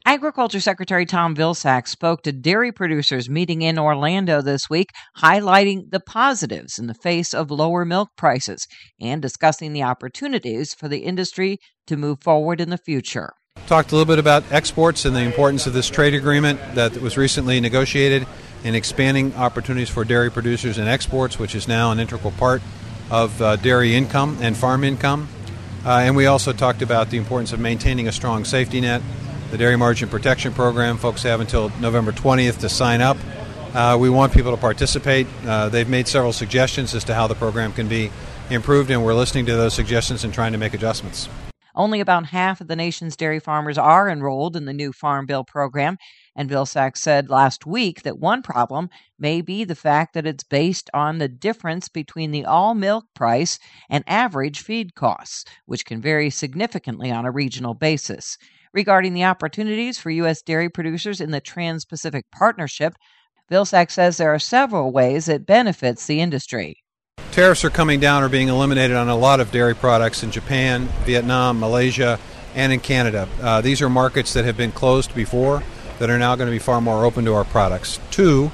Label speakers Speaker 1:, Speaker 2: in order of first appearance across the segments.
Speaker 1: Agriculture Secretary Tom Vilsack spoke to dairy producers meeting in Orlando this week, highlighting the positives in the face of lower milk prices and discussing the opportunities for the industry to move forward in the future.
Speaker 2: Talked a little bit about exports and the importance of this trade agreement that was recently negotiated in expanding opportunities for dairy producers and exports, which is now an integral part of dairy income and farm income. And we also talked about the importance of maintaining a strong safety net. The Dairy Margin Protection Program, folks have until November 20th to sign up. We want people to participate. They've made several suggestions as to how the program can be improved, and we're listening to those suggestions and trying to make adjustments.
Speaker 1: Only about half of the nation's dairy farmers are enrolled in the new Farm Bill program, and Vilsack said last week that one problem may be the fact that it's based on the difference between the all-milk price and average feed costs, which can vary significantly on a regional basis. Regarding the opportunities for U.S. dairy producers in the Trans-Pacific Partnership, Vilsack says there are several ways it benefits the industry.
Speaker 2: Tariffs are coming down or being eliminated on a lot of dairy products in Japan, Vietnam, Malaysia, and in Canada. These are markets that have been closed before that are now going to be far more open to our products. Two,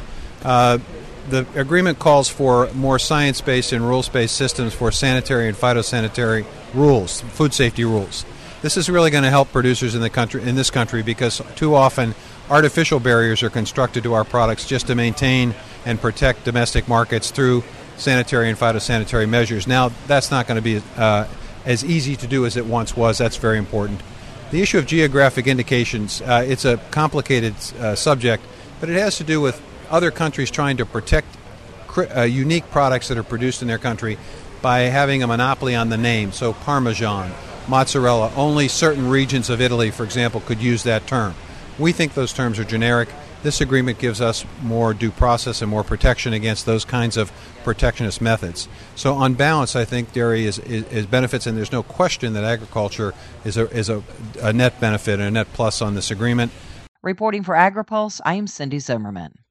Speaker 2: the agreement calls for more science-based and rules-based systems for sanitary and phytosanitary rules, food safety rules. This is really going to help producers in this country because too often artificial barriers are constructed to our products just to maintain and protect domestic markets through sanitary and phytosanitary measures. Now, that's not going to be as easy to do as it once was. That's very important. The issue of geographic indications, it's a complicated subject, but it has to do with other countries trying to protect unique products that are produced in their country by having a monopoly on the name. So Parmesan, mozzarella, only certain regions of Italy, for example, could use that term. We think those terms are generic. This agreement gives us more due process and more protection against those kinds of protectionist methods. So on balance, I think dairy is benefits, and there's no question that agriculture is a net benefit and a net plus on this agreement.
Speaker 1: Reporting for AgriPulse, I am Cindy Zimmerman.